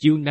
Chương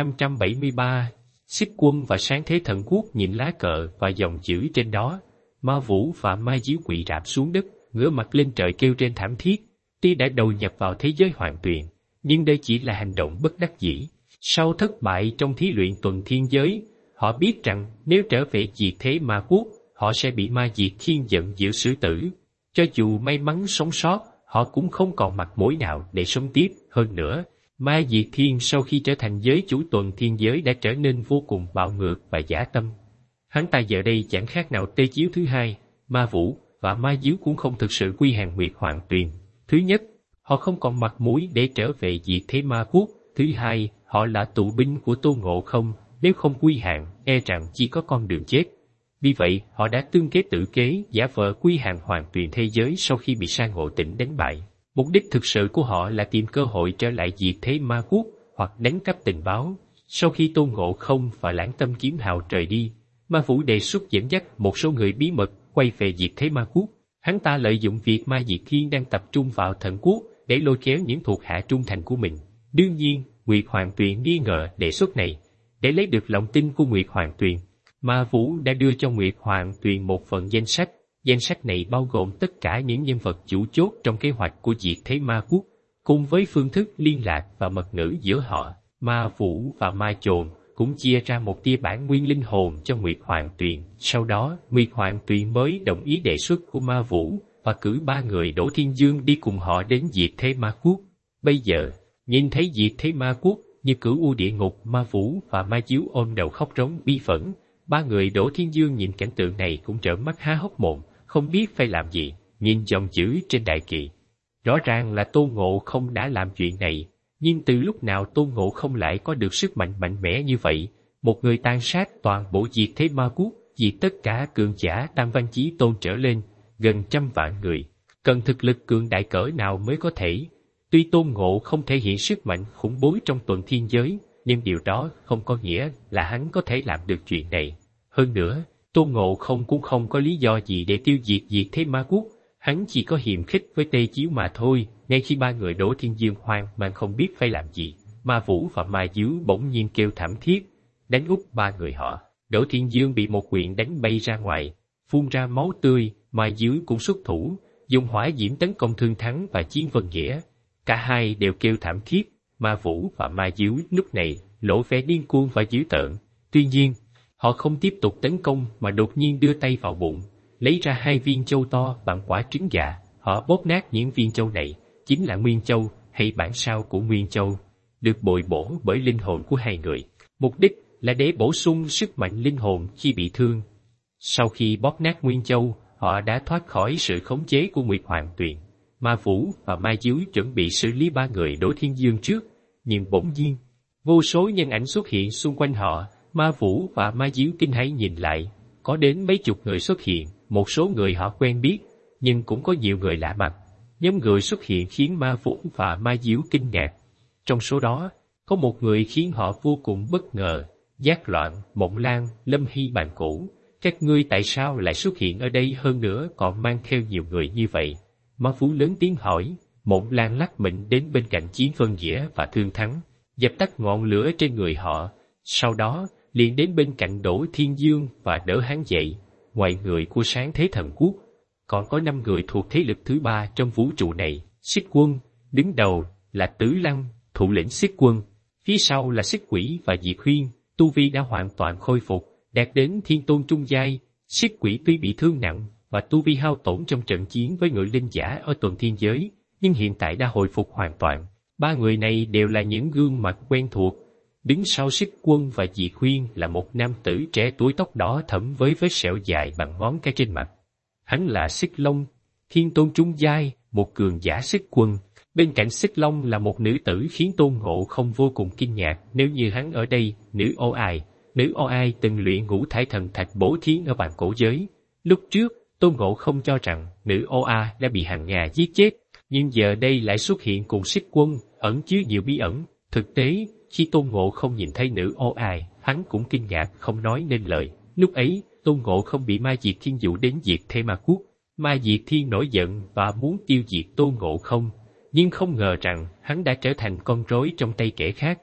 573. Xích Quân và Sáng Thế Thần Quốc nhìn lá cờ và dòng chữ trên đó. Ma Vũ và Ma Diếu quỳ rạp xuống đất, ngửa mặt lên trời kêu trên thảm thiết. Tuy đã đầu nhập vào thế giới hoàn tuyền, nhưng đây chỉ là hành động bất đắc dĩ. Sau thất bại trong thí luyện tuần thiên giới, họ biết rằng nếu trở về diệt thế ma quốc, họ sẽ bị Ma Diệt Thiên giận dữ xử tử. Cho dù may mắn sống sót, họ cũng không còn mặt mũi nào để sống tiếp. Hơn nữa, Ma Diệt Thiên sau khi trở thành giới chủ tuần thiên giới đã trở nên vô cùng bạo ngược và dã tâm. Hắn ta giờ đây chẳng khác nào Tê Chiếu thứ hai. Ma Vũ và Ma Diếu cũng không thực sự quy hàng Nguyệt Hoàng Tuyền. Thứ nhất, họ không còn mặt mũi để trở về diệt thế ma quốc. Thứ hai, họ là tù binh của Tôn Ngộ Không, nếu không quy hàng, e rằng chỉ có con đường chết. Vì vậy, họ đã tương kế tự kế, giả vờ quy hàng Hoàng Tuyền thế giới sau khi bị Sa Ngộ Tĩnh đánh bại. Mục đích thực sự của họ là tìm cơ hội trở lại diệt thế ma quốc hoặc đánh cắp tình báo. Sau khi Tôn Ngộ Không và Lãng Tâm Kiếm Hào rời đi, Ma Vũ đề xuất dẫn dắt một số người bí mật quay về diệt thế ma quốc. Hắn ta lợi dụng việc Ma Diệt Thiên đang tập trung vào thần quốc để lôi kéo những thuộc hạ trung thành của mình. Đương nhiên, Nguyệt Hoàng Tuyền nghi ngờ đề xuất này. Để lấy được lòng tin của Nguyệt Hoàng Tuyền, Ma Vũ đã đưa cho Nguyệt Hoàng Tuyền một phần danh sách. Danh sách này bao gồm tất cả những nhân vật chủ chốt trong kế hoạch của diệt thế ma quốc, cùng với phương thức liên lạc và mật ngữ giữa họ. Ma Vũ và Ma Chồn cũng chia ra một tia bản nguyên linh hồn cho Nguyệt Hoàng Tuyền. Sau đó, Nguyệt Hoàng Tuyền mới đồng ý đề xuất của Ma Vũ và cử 3 người Đỗ Thiên Dương đi cùng họ đến diệt thế ma quốc. Bây giờ, nhìn thấy diệt thế ma quốc như cửu u địa ngục, Ma Vũ và Ma Diếu ôm đầu khóc rống bi phẫn. 3 người Đỗ Thiên Dương nhìn cảnh tượng này cũng trợn mắt há hốc mồm, không biết phải làm gì. Nhìn dòng chữ trên đại kỳ, rõ ràng là Tôn Ngộ Không đã làm chuyện này, nhưng từ lúc nào Tôn Ngộ Không lại có được sức mạnh mạnh mẽ như vậy? Một người tàn sát toàn bộ diệt thế ma quốc, diệt tất cả cường giả tam văn chí tôn trở lên, gần 100 vạn người. Cần thực lực cường đại cỡ nào mới có thể? Tuy Tôn Ngộ không thể hiện sức mạnh khủng bố trong tuần thiên giới, nhưng điều đó không có nghĩa là hắn có thể làm được chuyện này. Hơn nữa, Tôn Ngộ không cũng không có lý do gì để tiêu diệt diệt thế ma quốc, hắn chỉ có hiềm khích với Tê Chiếu mà thôi. Ngay khi 3 người Đỗ Thiên Dương hoang mang không biết phải làm gì, Ma Vũ và Ma Diếu bỗng nhiên kêu thảm thiết, đánh úp 3 người họ. Đỗ Thiên Dương bị một quyền đánh bay ra ngoài, phun ra máu tươi. Ma Diếu cũng xuất thủ, dùng hỏa diễm tấn công Thương Thắng và Chiến Vân Nghĩa. Cả hai đều kêu thảm thiết. Ma Vũ và Ma Diếu lúc này lộ vẻ điên cuồng và dữ tợn. Tuy nhiên, họ không tiếp tục tấn công mà đột nhiên đưa tay vào bụng, lấy ra 2 viên châu to bằng quả trứng gà. Họ bóp nát những viên châu này, chính là Nguyên Châu hay bản sao của Nguyên Châu, được bồi bổ bởi linh hồn của 2 người. Mục đích là để bổ sung sức mạnh linh hồn khi bị thương. Sau khi bóp nát Nguyên Châu, họ đã thoát khỏi sự khống chế của Nguyệt Hoàng Tuyền. Ma Vũ và Ma Diếu chuẩn bị xử lý 3 người Đỗ Thiên Dương trước, nhưng bỗng nhiên, vô số nhân ảnh xuất hiện xung quanh họ. Ma Vũ và Ma Diếu kinh hãi nhìn lại, có đến mấy chục người xuất hiện, một số người họ quen biết, nhưng cũng có nhiều người lạ mặt. Nhóm người xuất hiện khiến Ma Vũ và Ma Diếu kinh ngạc. Trong số đó, có một người khiến họ vô cùng bất ngờ. Giác Loạn, Mộng Lan, Lâm Hy Bàn Cổ, các ngươi tại sao lại xuất hiện ở đây, hơn nữa còn mang theo nhiều người như vậy? Ma Vũ lớn tiếng hỏi. Mộng Lan lắc mình đến bên cạnh Chiến Vân Nghĩa và Thương Thắng, dập tắt ngọn lửa trên người họ. Sau đó, liền đến bên cạnh Đỗ Thiên Dương và đỡ hắn dậy. Ngoài người của Sáng Thế Thần Quốc, còn có 5 người thuộc thế lực thứ 3 trong vũ trụ này. Xích Quân, đứng đầu là Tử Lăng, thủ lĩnh Xích Quân. Phía sau là Xích Quỷ và Diệt Huyên, tu vi đã hoàn toàn khôi phục, đạt đến thiên tôn trung giai. Xích Quỷ tuy bị thương nặng và tu vi hao tổn trong trận chiến với ngự linh giả ở tuần thiên giới, nhưng hiện tại đã hồi phục hoàn toàn. 3 người này đều là những gương mặt quen thuộc. Đứng sau Xích Quân và Diệt Huyên là một nam tử trẻ tuổi, tóc đỏ thẫm với vết sẹo dài bằng ngón cái trên mặt. Hắn là Xích Long, thiên tôn trung giai, một cường giả Xích Quân. Bên cạnh Xích Long là một nữ tử khiến Tôn Ngộ không vô cùng kinh ngạc nếu như hắn ở đây. Nữ Ô Ai. Nữ Ô Ai từng luyện Ngũ Thải Thần Thạch bổ thí ở bàn cổ giới. Lúc trước, Tôn Ngộ không cho rằng nữ Ô Ai đã bị hàng Nga giết chết, nhưng giờ đây lại xuất hiện cùng Xích Quân, ẩn chứa nhiều bí ẩn. Thực tế, khi Tôn Ngộ không nhìn thấy nữ Ô Ai, hắn cũng kinh ngạc không nói nên lời. Lúc ấy, Tôn Ngộ không bị Ma Diệt Thiên dụ đến diệt thế ma quốc. Ma Diệt Thiên nổi giận và muốn tiêu diệt Tôn Ngộ không, nhưng không ngờ rằng hắn đã trở thành con rối trong tay kẻ khác.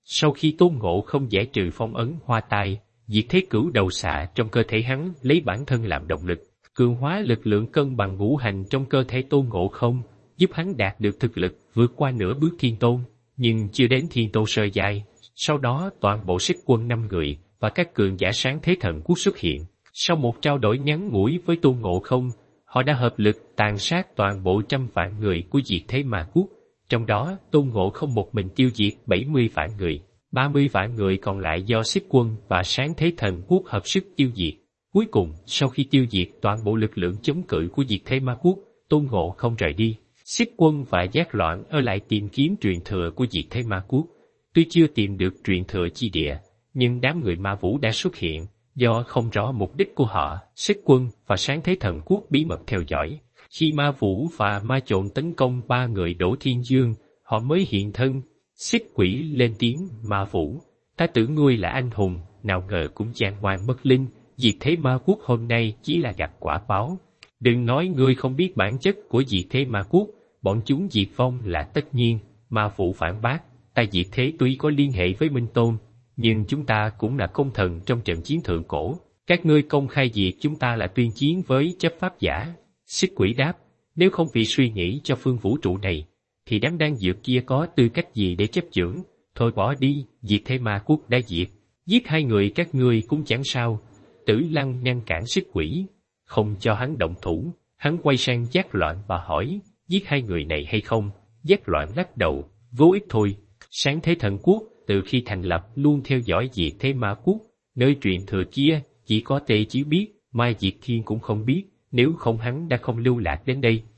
Sau khi Tôn Ngộ Không giải trừ phong ấn hoa tai, diệt thế cửu đầu xạ trong cơ thể hắn lấy bản thân làm động lực, cường hóa lực lượng cân bằng ngũ hành trong cơ thể Tôn Ngộ Không, giúp hắn đạt được thực lực vượt qua nửa bước thiên tôn, nhưng chưa đến thiên tôn sơ giai. Sau đó toàn bộ Xích Quân 5 người và các cường giả sáng thế thần quốc xuất hiện. Sau một trao đổi ngắn ngủi với Tôn Ngộ Không, họ đã hợp lực tàn sát toàn bộ 100 vạn người của diệt thế ma quốc. Trong đó, Tôn Ngộ Không một mình tiêu diệt 70 vạn người, 30 vạn người còn lại do Xích Quân và sáng thế thần quốc hợp sức tiêu diệt. Cuối cùng, sau khi tiêu diệt toàn bộ lực lượng chống cự của diệt thế ma quốc, Tôn Ngộ Không rời đi. Xích Quân và Giác Loạn ở lại tìm kiếm truyền thừa của diệt thế ma quốc. Tuy chưa tìm được truyền thừa chi địa, nhưng đám người ma vũ đã xuất hiện. Do không rõ mục đích của họ, Xích Quân và sáng thế thần quốc bí mật theo dõi. Khi ma vũ và ma trộn tấn công 3 người Đỗ Thiên Dương, họ mới hiện thân. Xích Quỷ lên tiếng: Ma vũ, ta tưởng ngươi là anh hùng, nào ngờ cũng gian ngoan mất linh. Diệt thế ma quốc hôm nay chỉ là gặp quả báo. Đừng nói ngươi không biết bản chất của diệt thế ma quốc, bọn chúng diệt vong là tất nhiên. Ma vũ phản bác: ta diệt thế tuy có liên hệ với Minh Tôn, nhưng chúng ta cũng là công thần trong trận chiến thượng cổ. Các ngươi công khai diệt chúng ta là tuyên chiến với chấp pháp giả. Xích Quỷ đáp: nếu không vì suy nghĩ cho phương vũ trụ này, thì đám đan dược kia có tư cách gì để chấp chưởng? Thôi bỏ đi, diệt thế ma quốc đã diệt. Giết 2 người các ngươi cũng chẳng sao. Tử Lăng ngăn cản Xích Quỷ, không cho hắn động thủ. Hắn quay sang Giác Loạn và hỏi: giết 2 người này hay không? Giác Loạn lắc đầu: vô ích thôi. Sáng thế thần quốc từ khi thành lập luôn theo dõi diệt thế ma quốc. Nơi truyền thừa kia chỉ có Tề Chiếu biết, Mai Diệt Thiên cũng không biết, nếu không hắn đã không lưu lạc đến đây.